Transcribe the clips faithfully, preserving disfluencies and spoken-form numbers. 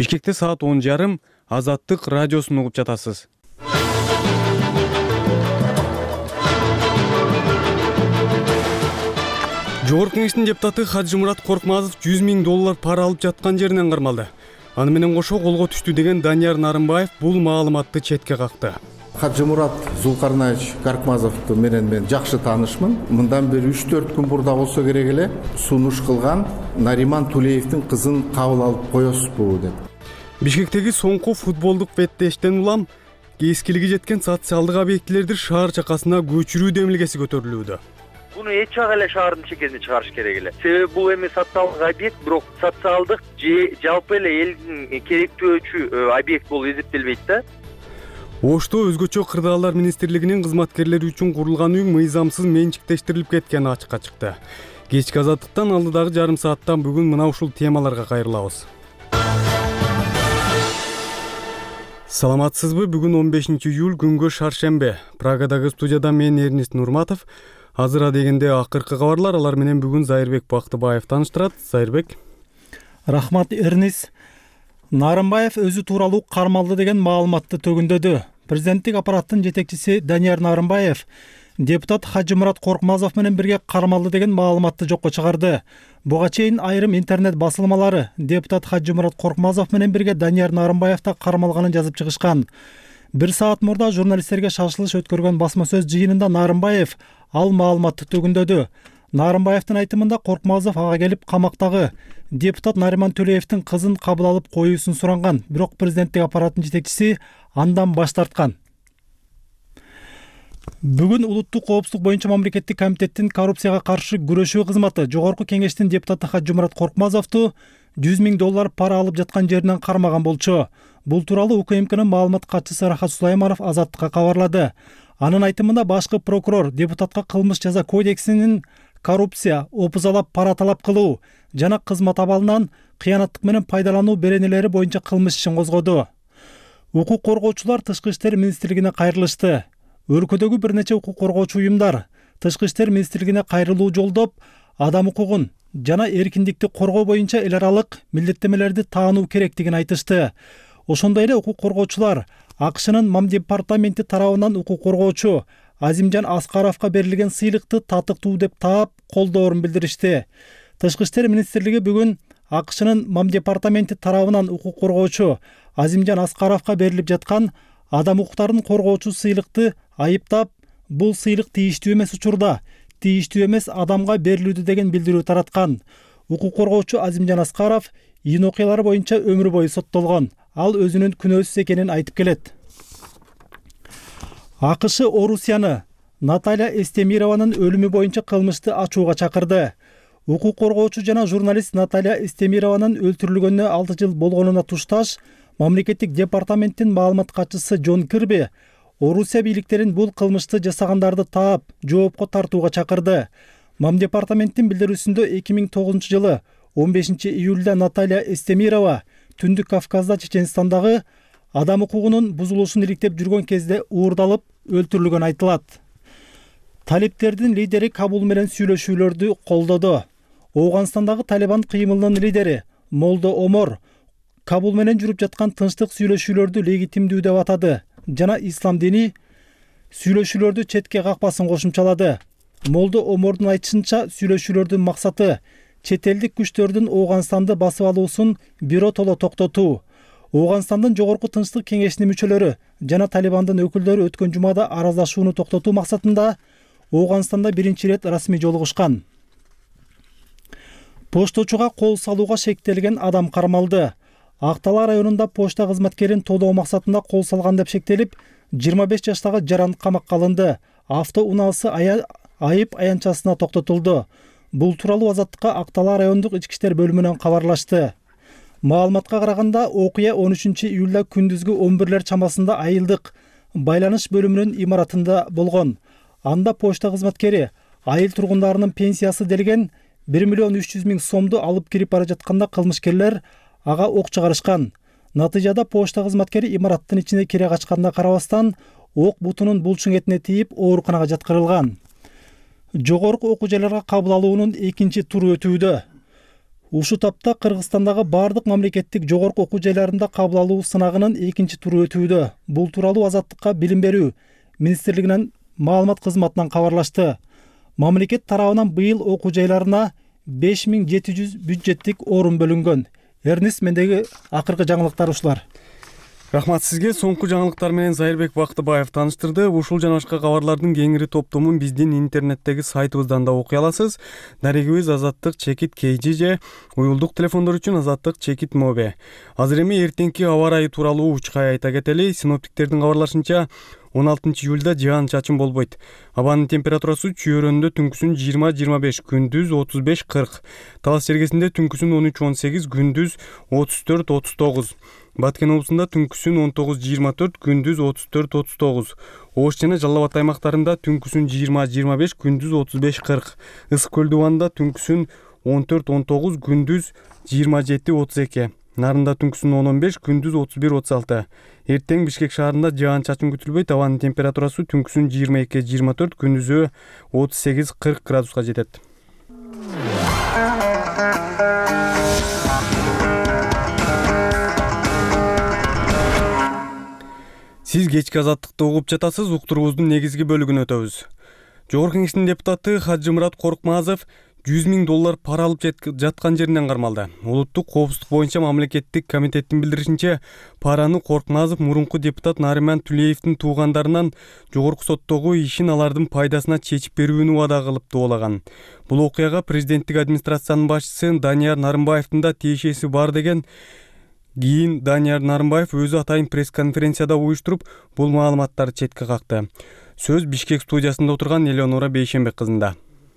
Бишкекте саат он жарым Азаттык радиосун угуп жатасыз. Жогорку Кеңештин депутаты Хажымурат Коркмазов жүз миң доллар пара алып жаткан жеринен кармалды. Аны менен кошо колго түштү деген Данияр Нарымбаев бул маалыматты четке какты. Хажымурат Зулкарнаевич Коркмазов менен мен жакшы таанышмын. Мындан бери үч төрт күн бурда болсо керек эле сунуш кылган Нариман Тулеевдин кызын кабыл алып коесузбу деп. Бишкектеги соңку футболдук беттештен улам кескилиги жеткен социалдык объектилерди шаар чакасына көчүрүү демилгеси көтөрүлүүдө. Буну эч жак эле шаардын чекесине чыгарыш керек эле. Себеби бул эми социалдык объект, бирок социалдык же жалпы эле элдин керектөөчү объект болуп эсептелбейт да. Ошто өзгөчө кырдаалдар министрлигинин кызматкерлери үчүн курулган үй мыйзамсыз менчиктештирилип кеткени ачыкка чыкты. Кечки Азаттыктан алдыдагы жарым сааттан бүгүн мына ушул темаларга кайрылабыз. Саламатсызбы? Бүгүн он бешинчи июль күнгө шаршембе. Прагадагы студияда мен Эрнест Нурматов. Азыр адегенде акыркы кабарлар, алар менен бүгүн Зайырбек Бактыбаев тааныштырат. Зайырбек. Рахмат Эрнест. Нарымбаев өзү тууралуу кармалды деген маалыматты төгүндөдү. Президенттик аппараттын жетекчиси Данияр Нарымбаев депутат Хажымурат Коркмазов менен бирге кармалды деген маалыматты жокко чыгарды. Буга чейин айрым интернет басылмалары депутат Хажымурат Коркмазов менен бирге Данияр Нарымбаев да кармалганын жазып чыгышкан. Бир саат мурда журналисттерге шашылыш өткөргөн басма сөз жыйынында Нарымбаев ал маалыматты төгүндөдү. Нарымбаевдин айтымында Коркмазов ага келип камактагы депутат Нариман Төлеевдин кызын кабыл алып коюусун суранган, бирок президенттик аппараттын жетекчиси андан баш тарткан. Бүгүн улуттук коопсуздук боюнча мамлекеттик комитеттин коррупцияга каршы күрөшүү кызматы Жогорку Кеңештин депутаты Хажымурат Коркмазовду жүз миң доллар пара алып жаткан жеринен кармаган болчу. Бул тууралуу УКМКнын маалымат катчысы Рахат Сулайманов Азаттыкка кабарлады. Анын айтымында башкы прокурор депутатка кылмыш жаза кодексинин коррупция, опузалап пара талап кылуу жана кызмат абалынан кыянаттык менен пайдалануу беренелери боюнча кылмыш ишин козгоду. Укук коргоочулар Тышкы иштер министрлигине кайрылышты. Өлкөдөгү бир нече укук коргоочу уюмдар Тышкы иштер министрлигине кайрылуу жолдоп, адам укугун жана эркиндикти коргоо боюнча эл аралык милдеттемелерди таануу керектигин айтышты. Ошондой эле укук коргоочулар АКШнын МАМ департаменти тарабынан укук коргоочу Азимжан Аскаровго берилген сыйлыкты татыктуу деп таап, колдоорун билдиришти. Тышкы иштер министрлиги бүгүн АКШнын МАМ департаменти тарабынан укук коргоочу Азимжан Аскаровго берилип жаткан адам укуктарын коргоочу сыйлыкты айыптап, бул сыйлык тийиштүү эмес учурда, тийиштүү эмес адамга берилүүдө деген билдирүү тараткан. Укук коргоочу Азимжан Аскаров ийин окуялары боюнча өмүр бою соттолгон. Ал өзүнүн күнөөсүз экенин айтып келет. АКШ Орусияны Наталья Эстемированын өлүмү боюнча кылмышты ачууга чакырды. Укук коргоочу жана журналист Наталья Эстемированын өлтүрүлгөнүнө алты жыл болгонуна тушташ, мамлекеттик департаменттин маалымат катчысы Джон Кирби Орусия бийликтерин бул кылмышты жасагандарды таап, жоопко тартууга чакырды. МАМ департаменттин билдирүүсүндө эки миң тогузунчу жылы он бешинчи июлда Наталья Эстемирова Түндүк Кавказда Чеченстандагы адам укугунун бузулушун иликтеп жүргөн кезде уурдалып өлтүрүлгөн айтылат. Талиптердин лидери Кабул менен сүйлөшүүлөрдү колдоду. Ооганстандагы Талибан кыймылынын лидери Молдо Омор Кабул менен жүрүп жаткан тынчтык сүйлөшүүлөрдү легитимдүү деп атады жана ислам дини сүйлөшүүлөрдү четке какпасын кошумчалады. Молдо Омордун айтышынча, сүйлөшүүлөрдүн максаты чет элдик күчтөрдүн Ооганстанды басып алуусун биротоло токтотуу. Ооганстандын Жогорку Тынчтык кеңешинин мүчөлөрү жана Талибандын өкүлдөрү өткөн жумада араздашууну токтотуу максатында Ооганстанда биринчи ирет расмий жолугушкан. Пошточуга кол салууга шектелген адам кармалды. Актала районунда почта кызматкерин тоодоо максатында кол салган деп шектелип, жыйырма беш жаштагы жаран камакка алынды. Авто унаасы айып аянтчасына токтотулду. Бул тууралуу Азаттыкка Актала райондук ички иштер бөлүмүнөн кабарлашты. Маалыматка караганда, окуя он үчүнчү июлда күндүзгү он бирлер чамасында айылдык байланыш бөлүмүнүн имаратында болгон. Анда почта кызматкери айыл тургундарынын пенсиясы делген бир миллион үч жүз миң сомду алып кирип бара жатканда кылмышкерлер ага ок чыгарышкан. Натыйжада почта кызматкери имараттын ичине кире качканына карабастан, ок бутунун булчуң этине тийип ооруканага жаткырылган. Жогорку окуу жайларга кабыл алуунун экинчи туру өтүүдө. Ушул тапта Кыргызстандагы бардык мамлекеттик жогорку окуу жайларында кабыл алуу сынагынын экинчи туру өтүүдө. Бул тууралуу Азаттыкка Билим берүү министрлигинин маалымат кызматынан кабарлашты. Мамлекет тарабынан быйыл окуу жайларына беш миң жети жүз бюджеттик орун бөлүнгөн. Эрнис, мендеги акыркы жаңылыктар ушулар. Рахмат сизге. Соңку жаңылыктар менен Зайырбек Бактыбаев таныштырды. Ушул жана башка кабарлардын кеңири топтомун биздин интернеттеги сайтыбыздан да окуй аласыз. Дарегибиз Азаттык чекит кейжи же уюлдук телефондор үчүн Азаттык чекит мобе. Азыр эми эртеңки аба ырайы тууралуу учкай айта кетели. Синоптиктердин кабарлашынча он алтынчы июлда жаан чачын болбойт. Абанын температурасы чөйрөндө түнкүсүн жыйырма жыйырма беш, күндүз отуз беш кырк. Талас чергесинде түнкүсүн он үч он сегиз, күндүз отуз төрт отуз тогуз. Баткен облусунда түнкүсүн он тогуз жыйырма төрт, күндүз отуз төрт отуз тогуз. Ош жана Жалал Абад аймактарында түнкүсүн жыйырма жыйырма беш, күндүз отуз беш кырк. Ысык көл дубанында түнкүсүн он төрт он тогуз, күндүз жыйырма жети отуз эки. Нарында түнкүсүн он он беш, күндүз отуз бир отуз алты. Эртең Бишкек шаарында жаан чачын күтүлбөйт. Абанын температурасы түнкүсүн жыйырма эки жыйырма төрт, күндүзү отуз сегиз кырк градуска жетет. Сиз кечки Азаттыкты угуп жатасыз. Уктуруубуздун негизги бөлүгүнө өтөбүз. Жогорку Кеңештин депутаты Хажымурат Коркмазов жүз миң доллар пара алып жаткан жеринен кармалды. Улуттук коопсуздук боюнча мамлекеттик комитеттин билдиришинче, параны Коркмазов мурунку депутат Нариман Тулеевдин туугандарынан жогорку соттогу ишин алардын пайдасына чечип берүүнү убада кылып доолаган. Бул окуяга президенттик администрациянын башчысы Данияр Нарымбаевдин да тиешеси бар деген. Кийин Данияр Нарымбаев өзү атайын пресс-конференцияда уюштуруп, бул маалыматтарды четке какты. Сөз Бишкек студиясында отурган Элеонора Бейшенбек кызында.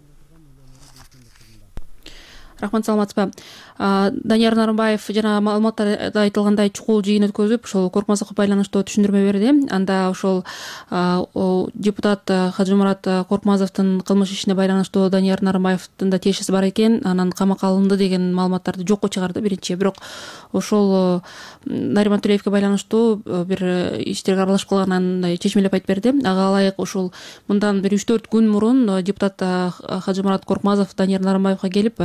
Рахмат, саламатсызбы. Данияр Нарымбаев жана маалыматтарда айтылгандай чукул жыйын өткөзүп, ошол Коркмазовго байланыштуу түшүндүрмө берди. Анда ошол депутат Хажымурат Коркмазовдун кылмыш ишине байланыштуу Данияр Нарымбаевдин да тиешеси бар экен, анан камакка алынды деген маалыматтарды жокко чыгарды биринчи. Бирок ошол Нариман Тулеевге байланыштуу бир иштерге аралашып калганын чечмелеп айтып берди. Ага ылайык ошол мындан бир үч төрт күн мурун депутат Хажымурат Коркмазов Данияр Нарымбаевга келип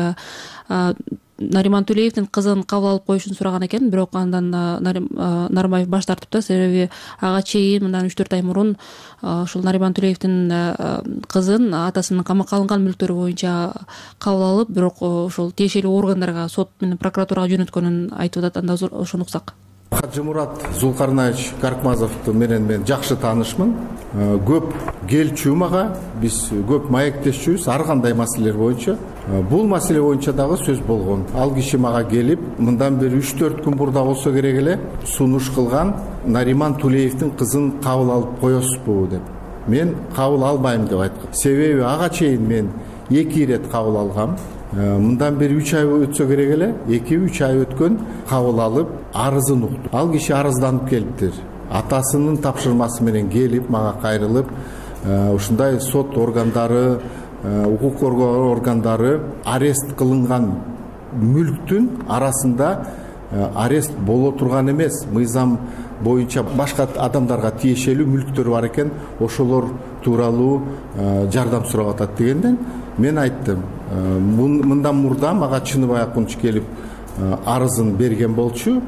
Нариман Тулеевдин кызын кабыл алып коюшун сураган экен, бирок андан Нарымбаев баш тартыпты. Себеби ага чейин мындан үч төрт ай мурун ошол Нариман Тулеевдин кызын атасынын камакка алынган мүлктөрү боюнча кабыл алып, бирок ошол тиешелүү органдарга, сот менен прокуратурага жөнөткөнүн айтып атат. Анда ошону уксак. Хажымурат Зулкарнаевич Коркмазов менен мен жакшы таанышмын. Көп келчү мага, биз көп маектешчүбүз ар кандай маселелер боюнча. Бул маселе боюнча дагы сөз болгон. Ал киши мага келип, мындан бери үч төрт күн бурда болсо керек эле сунуш кылган Нариман Тулеевдин кызын кабыл алып коесузбу деп. Мен кабыл албайм деп айткам. Себеби ага чейин мен эки ирет кабыл алгам. Мындан бери үч ай өтсө керек эле, эки үч ай өткөн кабыл алып арызын укту. Ал киши арызданып келиптир. Атасынын тапшырмасы менен келип мага кайрылып, ушундай сот органдары, укук коргоо органдары арест кылынган мүлктүн арасында арест боло турган эмес, мыйзам боюнча башка адамдарга тиешелүү мүлктөр бар экен, ошолор тууралуу жардам сурап атат дегенден мен айттым. Мындан мурда мага Чыныбай Акунч келип арызын берген болчу.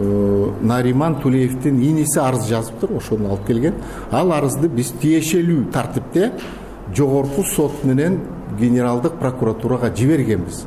Нариман Тулеевдин иниси арыз жазыптыр, ошону алып келген. Ал арызды биз тиешелүү тартипте жогорку сот менен генералдык прокуратурага жибергенбиз.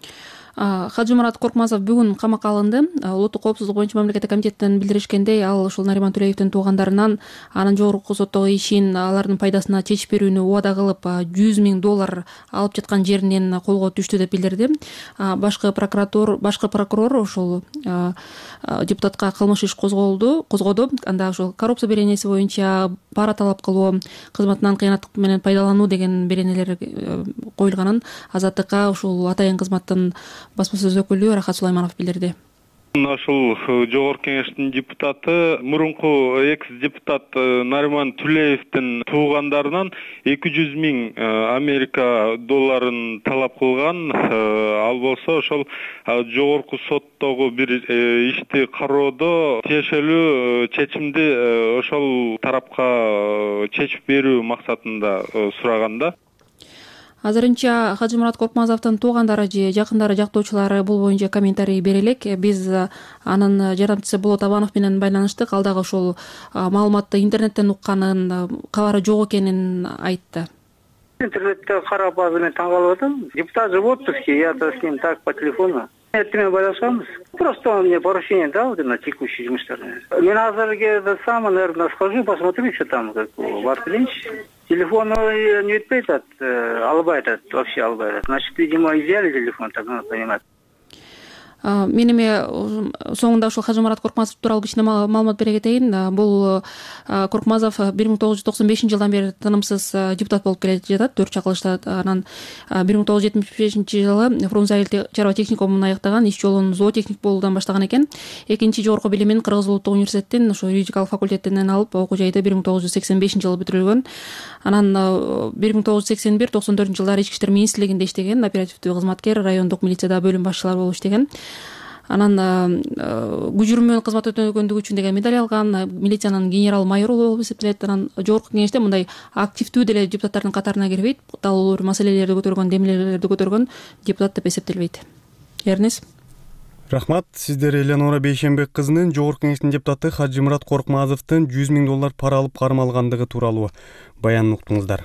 Хажымурат Коркмазов бүгүн камакка алынды. Улуттук коопсуздук боюнча мамлекеттик комитеттен билдиришкендей, ал ушул Нариман Тулеевдин туугандарынан анын жогорку соттогу ишин алардын пайдасына чечип берүүнү убада кылып, жүз миң доллар алып жаткан жеринен колго түштү деп билдирди. Башкы прокуратор, башкы прокурор ошол депутатка кылмыш иш козголду, козгоду. Анда ошол коррупция беренеси боюнча пара талап кылуу, кызматынан кыянаттык менен пайдалануу деген беренелер коюлганын Азаттыкка ушул атайын кызматтын баспасөз өкүлү Рахат Сулайманов билдирди. Ошол жогорку кеңештин депутаты, мурунку экс-депутат Нариман Тулеевдин туугандарынан эки жүз миң Америка долларын талап кылган. Ал болсо ошол жогорку соттогу бир ишти кароодо тиешелүү чечимди ошол тарапка чечип берүү максатында сураганда. Азырынча Хажымурат Коркмазовдун туугандары же жакындары, жактоочулары бул боюнча комментарий бере элек. Биз анын жардамчысы Болот Абанов менен байланыштык. Ал дагы ушул маалыматты интернеттен укканын, кабары жок экенин айтты. Интернетте карап азыр мен таң калып атам. Депутат Животовский, я с ним так по телефону. Эртең байлашабыз. Просто он мне поручение дал на текущие жұмыстарды. Мен азырге сам, наверное, схожу, посмотрю, что там, как Барклинч. Телефон не өтпей атат, албай атат, вообще албай атат. Значит, видимо, изъяли телефон, так надо понимать. Мен эми соңунда ушул Хажымурат Коркмазов тууралуу кичине маалымат бере кетейин. Бул Коркмазов бир миң тогуз жүз токсон бешинчи жылдан бери тынымсыз депутат болуп келе жатат, төрт чакылышта. Анан бир миң тогуз жүз жетимиш бешинчи жылы Фрунзе айыл чарба техникумун аяктаган, иш жолун зоотехник болуудан баштаган экен. Экинчи жогорку билимин Кыргыз улуттук университеттин ошо юридикалык факультетинен алып, окуу жайды бир миң тогуз жүз сексен бешинчи жылы бүтүргөн. Анан бир миң тогуз жүз сексен бир токсон төртүнчү жылдары Ички иштер министрлигинде иштеген, оперативдүү кызматкер, райондук милицияда бөлүм башчылары болуп иштеген. Анан күжүрүм менен кызмат өтөгөндүгү үчүн деген медаль алган, милициянын генерал майору болуп эсептелет. Анан жогорку кеңеште мындай активдүү деле депутаттардын катарына кирбейт, талуу маселелерди көтөргөн, демилелерди көтөргөн депутат деп эсептелбейт. Эрнес. Рахмат. Сиздер Эленора Бейшенбек кызынын жогорку кеңештин депутаты Хажымурат Коркмазовдун жүз миң доллар пара алып кармалгандыгы тууралуу баянын уктуңуздар.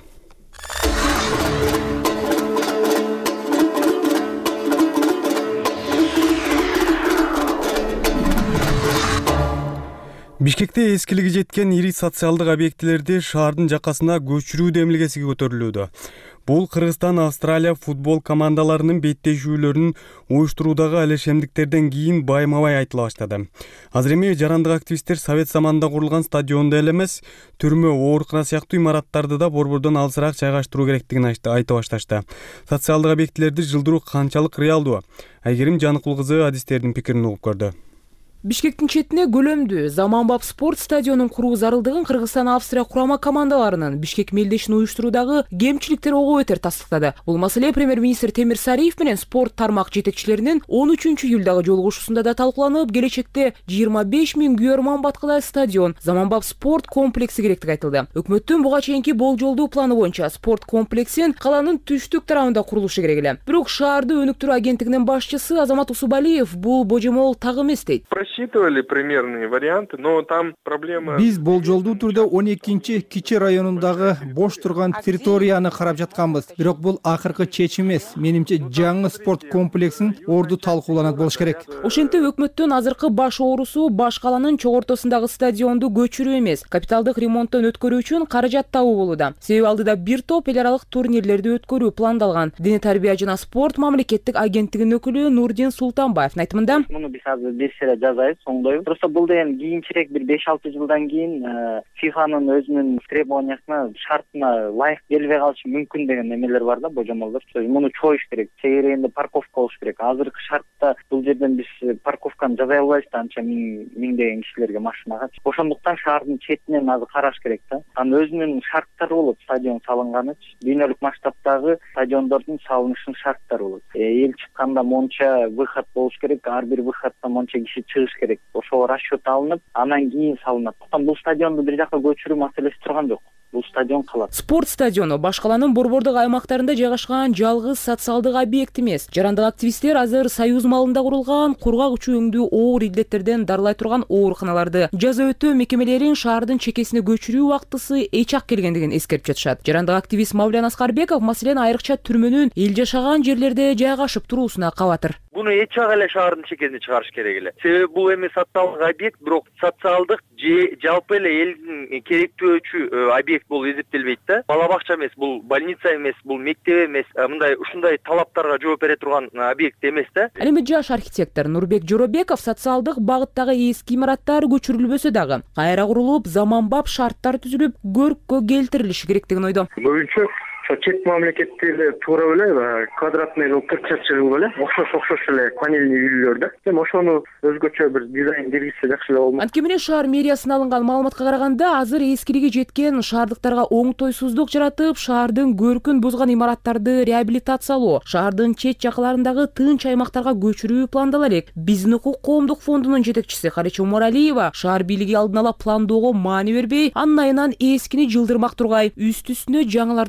Бишкекте эскилиги жеткен ири социалдык объектилерди шаардын жакасына көчүрүү демилгеси көтөрүлүүдө. Бул Кыргызстан, Австралия футбол командаларынын беттешүүлөрүн уюштуруудагы алешемдиктерден кийин байма-бай айтыла баштады. Азыр эми жарандык активисттер совет заманында курулган стадионду эле эмес, түрмө, оорукана сыяктуу имараттарды да борбордон алысыраак жайгаштыруу керектигин айтып башташты. Социалдык объектилерди жылдыруу канчалык реалдуу? Айгерим Жаныкул кызы адистердин пикирин угуп көрдү. Бишкектин четине көлөмдүү Заманбап спорт стадионун куруу зарылдыгын Кыргызстан Австрия курама командаларынын Бишкек мелдешин уюштуруудагы кемчиликтер ого бетер тастыктады. Бул маселе премьер-министр Темир Сариев менен спорт тармак жетекчилеринин он үчүнчү июлдагы жолугушуусунда да талкууланып, келечекте жыйырма беш миң күйөрман баткыдай стадион, Заманбап спорт комплекси керектиги айтылды. Өкмөттүн буга чейинки болжолдуу планы боюнча спорт комплексин каланын түштүк тарабында курулушу керек эле. Бирок шаарды өнүктүрүү агенттигинин башчысы Азамат Усубалиев бул божомол так эмес дейт. Рассчитывали примерные варианты, но там проблема. Биз болжолдуу түрдө он экинчи Кичи районундагы бош турган территорияны карап жатканбыз. Бирок бул акыркы чечим эмес. Менимче жаңы спорт комплексин орду талкууланат болуш керек. Ошентип өкмөттүн азыркы баш оорусу баш каланын чогортосундагы стадионду көчүрүү эмес, капиталдык ремонттон өткөрүү үчүн каражат табуу болууда. Себеби алдыда бир топ эл аралык турнирлерди өткөрүү пландалган. Дене тарбия жана спорт мамлекеттик агенттигинин өкүлү Нурдин Султанбаевдин айтымында, муну биз азыр беш эле жазайбыз, соңдойбуз. Просто бул деген кийинчерээк бир беш алты жылдан кийин фифанын өзүнүн требованиясына, шартына ылайык келбей калышы мүмкүн деген эмелер бар да, божомолдор. Муну чоюш керек. Чегерегинде парковка болуш керек. Азыркы шартта бул жерден биз парковканы жасай албайбыз да, анча миңдеген кишилерге машинага. Ошондуктан шаардын четинен азыр караш керек да. Анын өзүнүн шарттары болот, стадион салынганыч, дүйнөлүк масштабтагы стадиондордун салынышынын шарттары болот. Эл чыкканда монча выход болуш керек, ар бир выходдон монча киши чыгыш керек. Ошого расчет алынып, анан кийин салынат. Бул стадионду бир жакка көчүрүү маселеси турган жок. Бул стадион калат. Спорт стадиону баш каланын борбордук аймактарында жайгашкан жалгыз социалдык объект эмес. Жарандык активисттер азыр Союз малында курулган кургак учуу өңдүү оор илдеттерден дарылай турган ооруканаларды, жаза өтөө мекемелерин шаардын чекесине көчүрүү убактысы эч ак келгендигин эскерип жатышат. Жарандык активист Мавлян Аскарбеков маселен айрыкча түрмөнүн эл жашаган жерлерде жайгашып туруусуна кабатыр. Буну эч ак эле шаардын чекесине чыгарыш керек эле. Себеби бул эми социалдык объект, бирок социалдык же жалпы эле элдин керектөөчү объект болуп эсептелбейт да. Бала бакча эмес, бул больница эмес, бул мектеп эмес, мындай ушундай талаптарга жооп бере турган объект эмес да. Ал эми жаш архитектор Нурбек Жоробеков социалдык багыттагы эски имараттар көчүрүлбөсө дагы кайра курулуп, заманбап шарттар түзүлүп, көрккө келтирилиши керектигин ойдо. Көбүнчө чет мамлекеттерде туура эле квадратный жыл кырк шарчы жыл эле окшош окшош эле панельный үйлөр да. Эми ошону өзгөчө бир дизайн бергизсе жакшы эле болмок. Анткени менен шаар мэриясынан алынган маалыматка караганда, азыр эскилиги жеткен шаардыктарга оңтойсуздук жаратып, шаардын көркүн бузган имараттарды реабилитациялоо, шаардын чет жакаларындагы тынч аймактарга көчүрүү пландала элек. Биздин укук коомдук фондунун жетекчиси Харича Умаралиева шаар бийлиги алдын ала пландоого маани бербей, анын айынан эскини жылдырмак тургай, үст-үстүнө жаңыларды тургузуу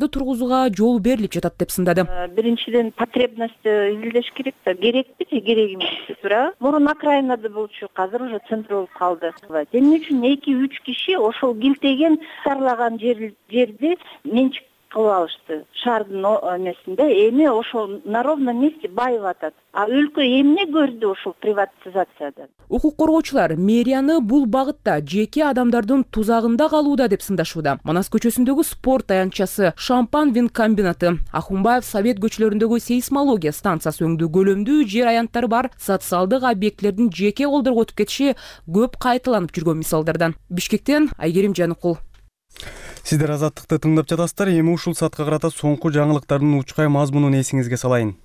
созууга жол берилип жатат деп сындады. Биринчиден потребность изилдеш керек да, керекпи же керек эмеспи туурабы? Мурун окраинада болчу, азыр уже центр болуп калды. Эмне үчүн эки үч киши ошол килтеген тарлаган жерди менчик кылып алышты шаардын эмесинде. Эми ошол на ровном месте байып атат. А өлкө эмне көрдү ошол приватизациядан? Укук коргоочулар мэрияны бул багытта жеке адамдардын тузагында калууда деп сындашууда. Манас көчөсүндөгү спорт аянтчасы, Шампан вин комбинаты, Ахунбаев Совет көчөлөрүндөгү сейсмология станциясы өңдүү көлөмдүү жер аянттары бар социалдык объектлердин жеке колдорго өтүп кетиши көп кайталанып жүргөн мисалдардан. Бишкектен Айгерим Жаныкул. Сиздер Азаттыкты тыңдап жатасыздар. Эми ушул саатка карата соңку жаңылыктардын учкай мазмунун эсиңизге салайын.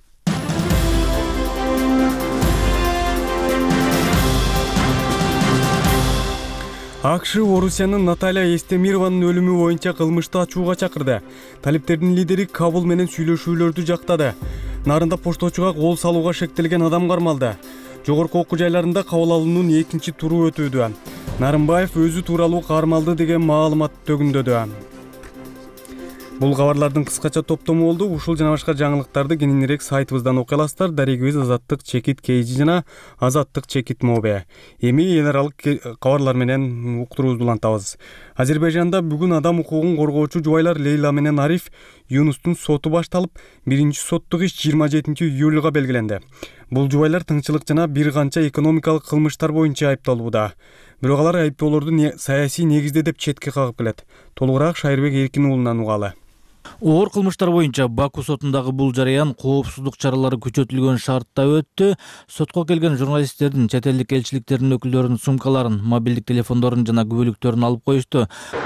АКШ Орусиянын Наталья Эстемированын өлүмү боюнча кылмышты ачууга чакырды. Талиптердин лидери Кабул менен сүйлөшүүлөрдү жактады. Нарында пошточуга кол салууга шектелген адам кармалды. Жогорку окуу жайларында кабыл алуунун экинчи туру өтүүдө. Нарымбаев өзү тууралуу кармалды деген маалымат төгүндөдү. Бул кабарлардын кыскача топтому болду. Ушул жана башка жаңылыктарды кененирээк сайтыбыздан окуй аласыздар. Дарегибиз Азаттык чекит кейжи жана Азаттык чекит мобе. Эми эл аралык кабарлар менен уктуруубузду улантабыз. Азербайжанда бүгүн адам укугун коргоочу жубайлар Лейла менен Ариф Юнустун соту башталып, биринчи соттук иш жыйырма жетинчи июлга белгиленди. Бул жубайлар тыңчылык жана бир канча экономикалык кылмыштар боюнча айыпталууда. Бирок алар айыптоолорду саясий негизде деп четке кагып келет. Толугураак Шайырбек Эркин уулунан угалы. Оор кылмыштар боюнча Баку сотундагы бул жарыян коопсуздук чаралары күчөтүлгөн шартта өттү. Сотко келген журналисттердин, чет элдик элчиликтердин өкүлдөрүнүн сумкаларын, мобилдик телефондорун жана күбөлүктөрүн алып коюшту.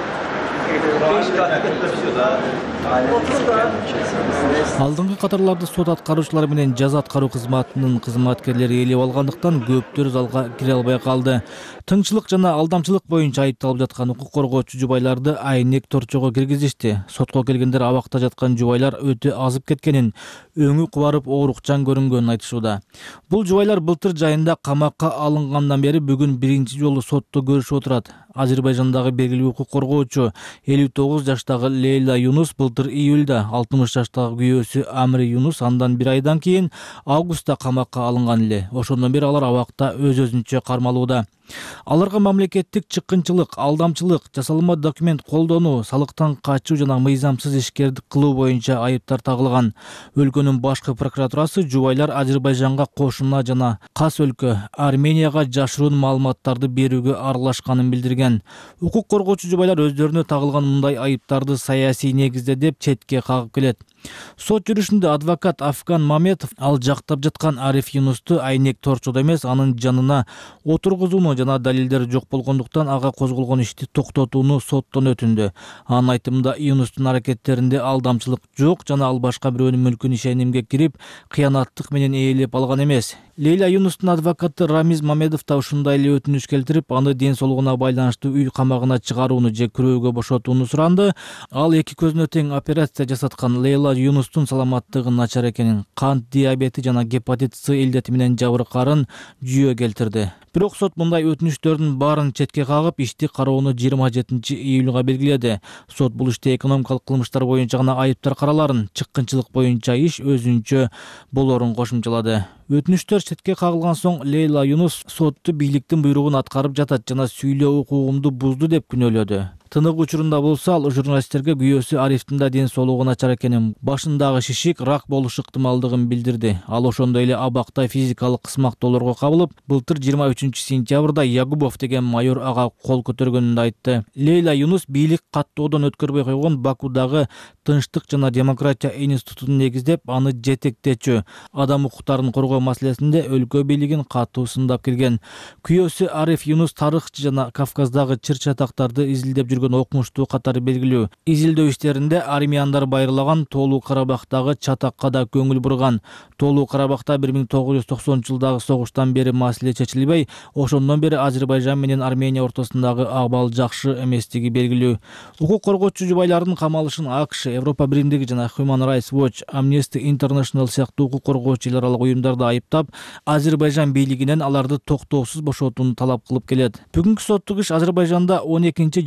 Алдыңкы катарларды сот аткаруучулары менен жаза аткаруу кызматынын кызматкерлери ээлеп алгандыктан көптөр залга кире албай калды. Тыңчылык жана алдамчылык боюнча айыпталып жаткан укук коргоочу жубайларды айнек торчого киргизишти. Сотко келгендер абакта жаткан жубайлар өтө азып кеткенин, өңү кубарып оорукчан көрүнгөнүн айтышууда. Бул жубайлар былтыр жайында камакка алынгандан бери бүгүн биринчи жолу сотто көрүшүп отурат. Азербайжандагы белгилүү укук коргоочу элүү тогуз жаштагы Лейла Юнус былтыр июлда, алтымыш жаштагы күйөөсү Амри Юнус андан бир айдан кийин августта камакка алынган эле. Ошондон бери алар абакта өз-өзүнчө кармалууда. Аларга мамлекеттик чыккынчылык, алдамчылык, жасалма документ колдонуу, салыктан качуу жана мыйзамсыз ишкердик кылуу боюнча айыптар тагылган. Өлкөнүн башкы прокуратурасы жубайлар Азербайжанга кошуна жана кас өлкө Арменияга жашыруун маалыматтарды берүүгө аралашканын билдирген. Укук коргоочу жубайлар өздөрүнө тагылган мындай айыптарды саясий негизде деп четке кагып келет. Сот жүрүшүндө адвокат Афган Маметов ал жактап жаткан Ариф Юнусту айнек торчодо эмес, анын жанына отургузууну жана далилдер жок болгондуктан ага козголгон ишти токтотууну соттон өтүндү. Анын айтымында Юнустун аракеттеринде алдамчылык жок жана ал башка бирөөнүн мүлкүн ишенимге кирип, кыянаттык менен ээлеп алган эмес. Лейла Юнустун адвокаты Рамиз Мамедов да ушундай эле өтүнүч келтирип, аны ден соолугуна байланыштуу үй камагына чыгарууну же күрөөгө бошотууну суранды. Ал эки көзүнө тең операция жасаткан Лейла Юнустун саламаттыгы начар экенин, кант диабети жана гепатит С илдети менен жабыркаарын жүйө келтирди. Бирок сот мындай өтүнүчтөрдүн баарын четке кагып, ишти кароону жыйырма жетинчи июлга белгиледи. Сот бул иште экономикалык кылмыштар боюнча гана айыптар караларын, чыккынчылык боюнча иш өзүнчө болорун кошумчалады. Өтүнүчтөр четке кагылган соң Лейла Юнус сотту бийликтин буйругун аткарып жатат жана сүйлөө укугумду бузду деп күнөөлөдү. Тынык учурунда болсо ал журналисттерге күйөөсү Арифтин да ден соолугу начар экенин, башындагы шишик рак болуш ыктымалдыгын билдирди. Ал ошондой эле абакта физикалык кысмактоолорго кабылып, былтыр жыйырма үчүнчү сентябрда Ягубов деген майор ага кол көтөргөнүн айтты. Лейла Юнус бийлик каттоодон өткөрбөй койгон Бакудагы Тынчтык жана демократия институтун негиздеп, аны жетектечү, адам укуктарын коргоо маселесинде өлкө бийлигин катуу сындап келген. Күйөөсү Ариф Юнус тарыхчы жана Кавказдагы чыр-чатактарды изилдеп жүргөн окумуштуу катары белгилүү. Изилдөө иштеринде армяндар байырлаган Тоолуу Карабактагы чатакка да көңүл бурган. Тоолуу Карабакта бир миң тогуз жүз токсонунчу жылдагы согуштан бери маселе чечилбей, ошондон бери Азербайжан менен Армения ортосундагы абал жакшы эместиги белгилүү. Укук коргоочу жубайлардын камалышын АКШ, Европа биримдиги жана Human Rights Watch, Amnesty International сыяктуу укук коргоочу эл аралык уюмдарды айыптап, Азербайжан бийлигинен аларды токтоосуз бошотууну талап кылып келет. Бүгүнкү соттук иш Азербайжанда он экинчи жыйырма сегизинчи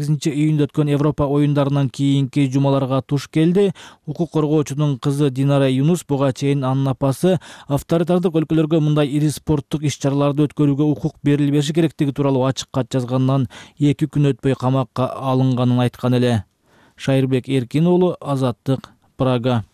сегизинчи июнда өткөн Европа оюндарынан кийинки жумаларга туш келди. Укук коргоочунун кызы Динара Юнус буга чейин анын апасы авторитардык өлкөлөргө мындай ири спорттук иш-чараларды өткөрүүгө укук берилбеши керектиги тууралуу ачык кат жазгандан эки күн өтпөй камакка алынганын айткан эле. Шайырбек Эркин уулу, Азаттык, Прага.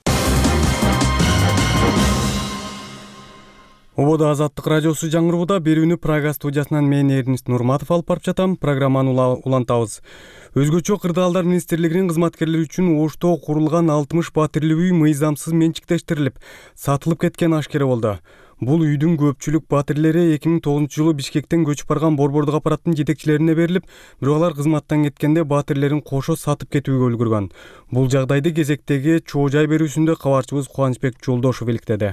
Ободо Азаттык радиосу жаңырууда берүүнү Прага студиясынан мен Эрнист Нурматов алып барып жатам. Программаны улантабыз. Өзгөчө кырдаалдар министрлигинин кызматкерлери үчүн Ошто курулган алтымыш батирлик үй мыйзамсыз менчиктештирилип, сатылып кеткени ашкера болду. Бул үйдүн көпчүлүк батирлери эки миң тогузунчу жылы Бишкектен көчүп барган борбордук аппараттын жетекчилерине берилип, бирок алар кызматтан кеткенде батирлерин кошо сатып кетүүгө үлгүргөн. Бул жагдайды кезектеги чоо жай берүүсүндө кабарчыбыз Кубанычбек Жолдошов иликтеди.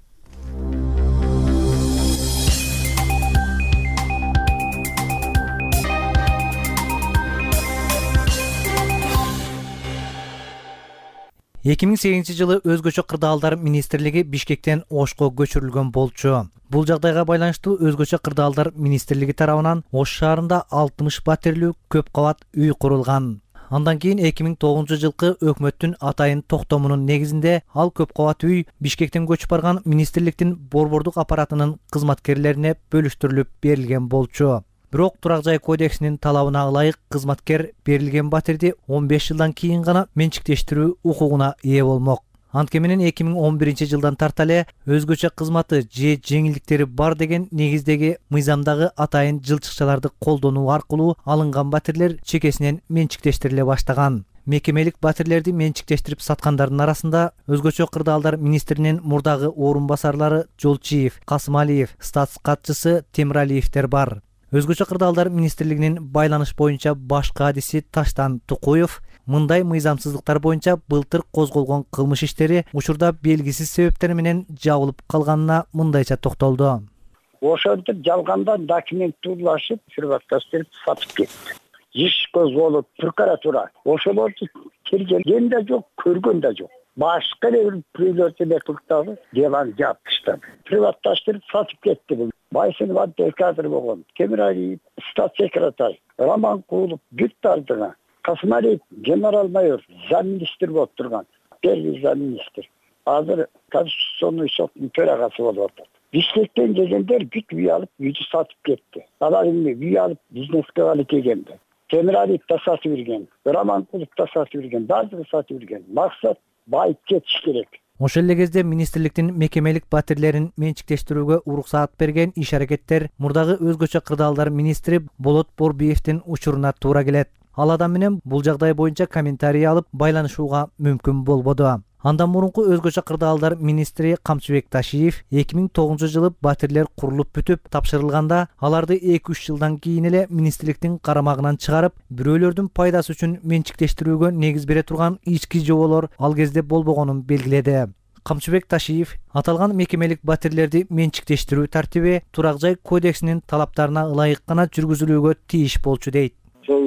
эки миң сегизинчи жылы өзгөчө кырдаалдар министрлиги Бишкектен Ошко көчүрүлгөн болчу. Бул жагдайга байланыштуу өзгөчө кырдаалдар министрлиги тарабынан Ош шаарында алтымыш батирлүү көп кабат үй курулган. Андан кийин эки миң тогузунчу жылкы өкмөттүн атайын токтомунун негизинде ал көп кабат үй Бишкектен көчүп барган министрликтин борбордук аппаратынын кызматкерлерине бөлүштүрүлүп берилген болчу. Бирок Турак жай кодексинин талабына ылайык кызматкер берилген батирди он беш жылдан кийин гана менчиктештирүү укугуна ээ болмок. Антке менен эки миң он биринчи жылдан тарта эле өзгөчө кызматы же жеңилдиктери бар деген негиздеги мыйзамдагы атайын жылчыкчаларды колдонуу аркылуу алынган батирлер чекесинен менчиктештириле баштаган. Мекемелик батирлерди менчиктештирип саткандардын арасында өзгөчө кырдаалдар министринин мурдагы орун басарлары Жолчиев, Касымалиев, статс катчысы Темиралиевдер бар. Өзгөчө кырдаалдар министрлигинин байланыш боюнча баш кадиси Таштан Тукуев мындай мыйзамсыздыктар боюнча былтыр козголгон кылмыш иштери учурда белгисиз себептер менен жабылып калганына мындайча токтолду. Ошентип жалгандан документтуулашып, приватташтырып сатып кетти. Иш козголуп, прокуратура ошолорду тергелген да жок, көргөн да жок. Башка эле прийлерди бекылыктагы деланы жаап таштады. Приватташтырып сатып кетти бул. Байсынов адвокатыр болгон, Темиралиев статс секретарь, Романкулов Бүттардыга, Касымалиев генерал-майор, замминистр болуп турган, первый замминистр. Азыр Конституционный соттун төрагасы болуп атат. Бишкектен келгендер бүт үй алып, үйдү сатып кетти. Алар эми үй алып бизнеске алып келгенди. Темиралиев да сатып берген, Романкулов да сатып берген, баардыгы сатып берген. Максат байып кетиш керек. Ошол эле кезде министрликтин мекемелик батирлерин менчиктештирүүгө уруксаат берген иш-аракеттер мурдагы өзгөчө кырдаалдар министри Болот Борбиевдин учуруна туура келет. Ал адам менен бул жагдай боюнча комментарий алып байланышууга мүмкүн болбоду. Андан мурунку өзгөчө кырдаалдар министри Камчыбек Ташиев эки миң тогузунчу жылы батирлер курулуп бүтүп тапшырылганда аларды эки үч жылдан кийин эле министрликтин карамагынан чыгарып, бирөөлөрдүн пайдасы үчүн менчиктештирүүгө негиз бере турган ички жоболор ал кезде болбогонун белгиледи. Камчыбек Ташиев аталган мекемелик батирлерди менчиктештирүү тартиби Турак жай кодексинин талаптарына ылайык гана жүргүзүлүүгө тийиш болчу дейт. Ошол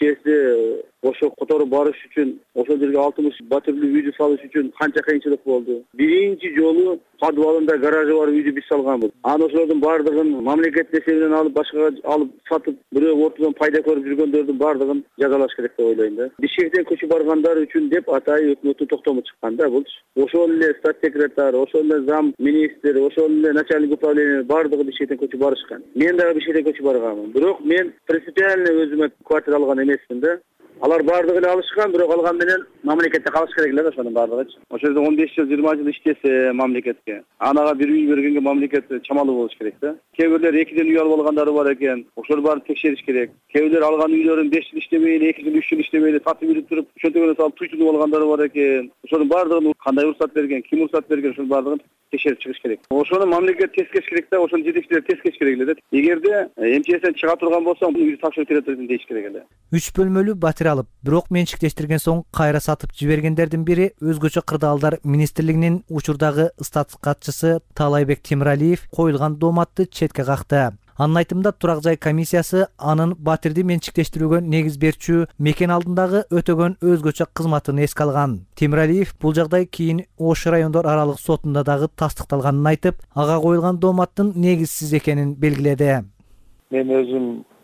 эмчеси ошо которуп барыш үчүн, ошол жерге алтымыш батирлүү үйдү салыш үчүн канча кыйынчылык болду. Биринчи жолу подвалында гаражы бар үйдү биз салганбыз. Анан ошолордун баардыгын мамлекет эсебинен алып, башкага алып сатып, бирөө ортодон пайда көрүп жүргөндөрдүн баардыгын жазалаш керек деп ойлойм да. Бишкектен көчүп баргандар үчүн деп атайын өкмөттүн токтому чыккан да бул. Ошол эле статс секретарь, ошол эле зам министр, ошол эле начальник управления баардыгы Бишкектен көчүп барышкан. Мен дагы Бишкектен көчүп барганмын. Бирок мен принципиально өзүмө квартира алган эмесмин да. Алар баардыгын алышкан, бирок алган менен мамлекетте калыш керек эле да ошонун баардыгычы. Ошол жерде он беш жыл, жыйырма жыл иштесе мамлекетке, анага бир үй бергенге мамлекет чамалуу болуш керек да. Кээ бирлер экиден үй алып алгандары бар экен, ошол баарын текшериш керек. Кээ бирлер алган үйлөрүн беш жыл иштебей эле, эки жыл, үч жыл иштебей эле сатып үйрүп туруп, ошентип салып туйтунуп алгандары бар экен. Ошонун баардыгын кандай уруксат берген, ким уруксат берген, ошонун баардыгын текшерип чыгыш керек. Ошону мамлекет тескеш керек да, ошонун жетекчилери тескеш керек эле да. Эгерде эмчесинен чыга турган болсо, бул үйдү тапшырып берет дейиш керек эле. үч бөлмөлүү батир алып, бирок менчиктештирген соң кайра сатып жибергендердин бири өзгөчө кырдаалдар министрлигинин учурдагы статс катчысы Таалайбек Темиралиев коюлган дооматты четке какты. Анын айтымында Турак жай комиссиясы анын батирди менчиктештирүүгө негиз берчү мекен алдындагы өтөгөн өзгөчө кызматын эске алган. Темиралиев бул жагдай кийин Ош райондор аралык сотунда дагы тастыкталганын айтып, ага коюлган дооматтын негизсиз экенин белгиледи. Мен өзүм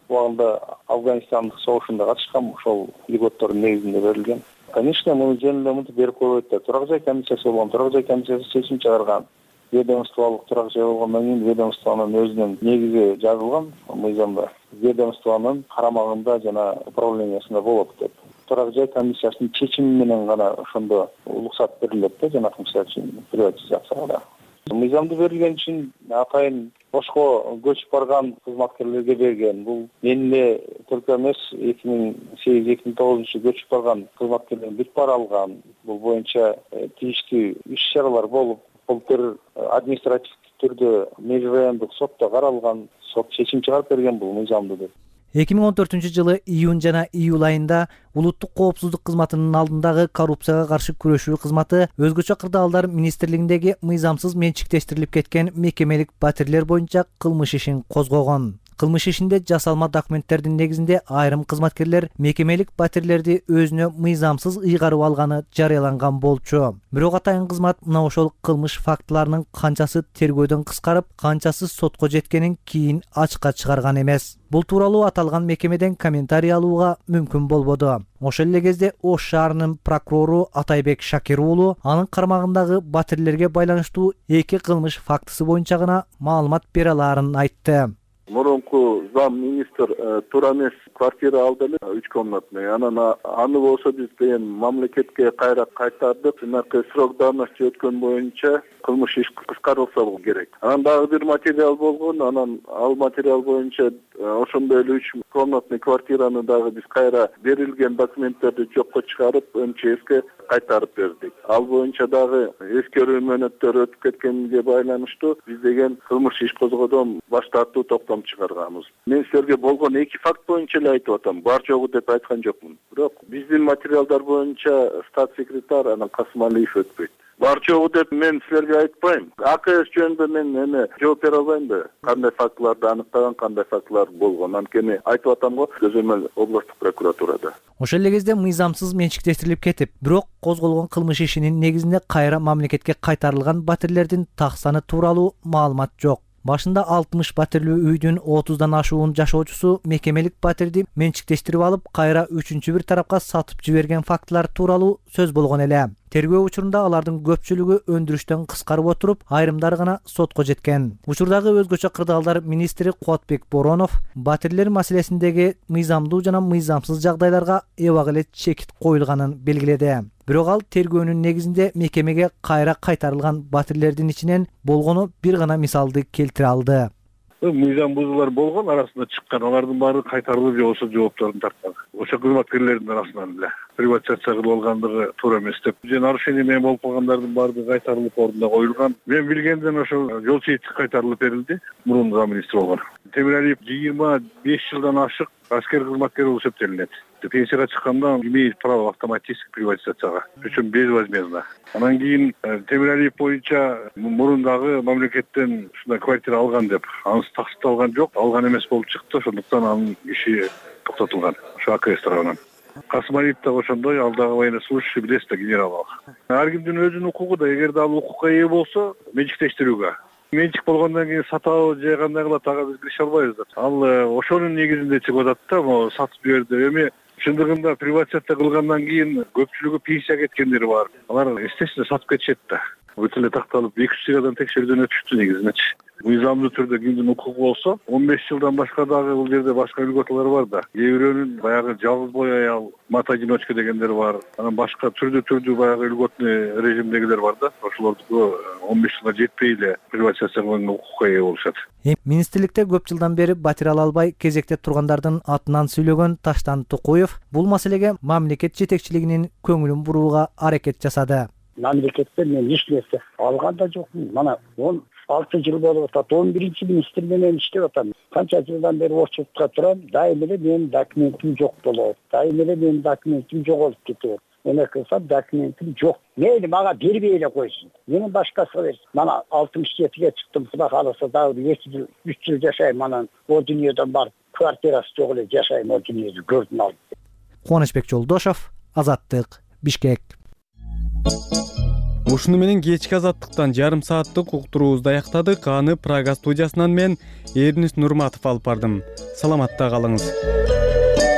убагында Афганистандык согушунда катышкан, ошол льготтордун негизинде берилген. Конечно, муну жөнүндө берип койбойт да. Турак жай комиссиясы болгон, турак жай комиссиясы чечим чыгарган. Ведомстволук турак жай болгондон кийин ведомствонун өзүнүн негизи жазылган мыйзамда. Ведомствонун карамагында жана управлениясында болот деп. Турак жай комиссиясынын чечими менен гана ошондо уруксат берилет да, жанагы мисалы үчүн приватизацияга. Мыйзамды берилген үчүн атайын бошко көчүп барган кызматкерлерге берген. Бул мен эле только эмес, эки миң сегиз эки миң тогузунчу көчүп барган кызматкерлердин бүт баары алган. Бул боюнча тийиштүү иш-чаралар болуп, былтыр административдик түрдө межрайондук сотто каралган, сот чечим чыгарып берген бул мыйзамды деп. эки миң он төртүнчү жылы июнь жана июль айында улуттук коопсуздук кызматынын алдындагы коррупцияга каршы күрөшүү кызматы өзгөчө кырдаалдар министрлигиндеги мыйзамсыз менчиктештирилип кеткен мекемелик батирлер боюнча кылмыш ишин козгогон. Кылмыш ишинде жасалма документтердин негизинде айрым кызматкерлер мекемелик батирлерди өзүнө мыйзамсыз ыйгарып алганы жарыяланган болчу. Бирок атайын кызмат мына ошол кылмыш фактыларынын канчасы тергөөдөн кыскарып, канчасы сотко жеткенин кийин ачыкка чыгарган эмес. Бул тууралуу аталган мекемеден комментарий алууга мүмкүн болбоду. Ошол эле кезде Ош шаарынын прокурору Атайбек Шакир уулу анын кармагындагы батирлерге байланыштуу эки кылмыш фактысы боюнча гана маалымат бере алаарын айтты. Мурунку зам министр туура эмес квартира алды эле үч комнатный. Анан аны болсо биз деген мамлекетке кайра кайтардык. Жанагы срок давности өткөн боюнча кылмыш иш кыскарылса керек. Анан дагы бир материал болгон. Анан ал материал боюнча ошондой эле үч комнатный квартираны дагы биз кайра берилген документтерди жокко чыгарып, МЧСке кайтарып бердик. Ал боюнча дагы эскерүү мөөнөттөрү өтүп кеткенге байланыштуу биз деген кылмыш иш козгоодон баш тартуу токтом чыгарганбыз. Мен силерге болгон эки факт боюнча эле айтып атам. Бар жогу деп айткан жокмун. Бирок биздин материалдар боюнча стат секретарь анан Касымалиев өтпөйт. Бар жогу деп мен силерге айтпайм. АКС жөнүндө мен эме жооп бере албайм да. Кандай фактыларды аныктаган, кандай фактылар болгон. Анткени айтып атам го, Көзөмөл областтык прокуратурада. Ошол эле кезде мыйзамсыз менчиктештирилип кетип, бирок козголгон кылмыш ишинин негизинде кайра мамлекетке кайтарылган батирлердин так саны тууралуу маалымат жок. Башында алтымыш батирлүү үйдүн отуздан ашуун жашоочусу мекемелик батирди менчиктештирип алып, кайра үчүнчү бир тарапка сатып жиберген фактылар тууралуу сөз болгон эле. Тергөө учурунда алардын көпчүлүгү өндүрүштөн кыскарып отуруп, айрымдары гана сотко жеткен. Учурдагы өзгөчө кырдаалдар министри Куатбек Боронов батирлер маселесиндеги мыйзамдуу жана мыйзамсыз жагдайларга эбак эле чекит коюлганын белгиледи. Бирок ал тергөөнүн негизинде мекемеге кайра кайтарылган батирлердин ичинен болгону бир гана мисалды келтире алды. Мыйзам бузуулар болгон, арасында чыккан, алардын баары кайтарылып же болсо жоопторун тарткан. Ошо кызматкерлердин арасынан эле приватизация кылып алгандыгы туура эмес деп, же нарушение менен болуп калгандардын баардыгы кайтарылып ордуна коюлган. Мен билгенден ошол жол чечит кайтарылып берилди, мурун зам министр болгон. Темиралиев жыйырма беш жылдан ашык аскер кызматкер болуп эсептелинет. Пенсияга чыкканда имеет право автоматически приватизацияга, причем безвозмездно. Анан кийин Темиралиев боюнча мурундагы мамлекеттен ушундай квартира алган деп, анысы таксатталган жок, алган эмес болуп чыкты, ошондуктан анын иши токтотулган. Ошо АКС тарабынан. Касымалиев да ошондой, ал дагы военнослужащий, билесиз да, генерал. Ар кимдин өзүнүн укугу да, эгерде ал укукка ээ болсо, менчиктештирүүгө. Менчик болгондон кийин сатабы же кандай кылат, ага биз киреше албайбыз да. Ал ошонун негизинде чыгып атат да, могу сатып жиберди. Эми чындыгында приватизация кылгандан кийин көпчүлүгү пенсияга кеткендер бар. Алар естественно сатып кетишет да. Бүт эле такталып эки жүз чыгадан текшерүүдөн өтүштү негизинечи. Мыйзамдуу түрдө кимдин укугу болсо, он беш жылдан башка дагы бул жерде башка льготалар бар да. Кээ бирөөнүн баягы жалгыз бой аял, мат-одиночка дегендер бар. Анан башка түрдүү-түрдүү баягы льготный режимдегилер бар да. Ошолордуку он беш жылга жетпей эле приватизация кылган укукка ээ болушат. Министрликте көп жылдан бери батир ала албай кезекте тургандардын атынан сүйлөгөн Таштан Тукуев бул маселеге мамлекет жетекчилигинин көңүлүн бурууга аракет жасады. Мамлекеттен мен эч нерсе алган да жокмун. Мана он алты жыл болуп атат. он биринчи министр менен иштеп атам. Канча жылдан бери очуптка турам, дайым эле менин документим жок болот. Дайым эле менин документим жоголуп кетет. Эме кылсам документим жок. Мейли мага бербей эле койсун. Менин башкасы берсин. Мана алтымыш жетиге чыктым, Кудай кааласа дагы эки жыл, үч жыл жашайм. Анан о дүйнөдөн барып квартирасы жок эле жашайм, о дүйнөдү көрдүм алып. Кубанычбек Жолдошов, Азаттык, Бишкек. ушуну менен кечки азаттыктан жарым сааттык уктуруубузду аяктадык. Аны Прага студиясынан мен Эрнис Нурматов алып бардым. Саламатта калыңыз.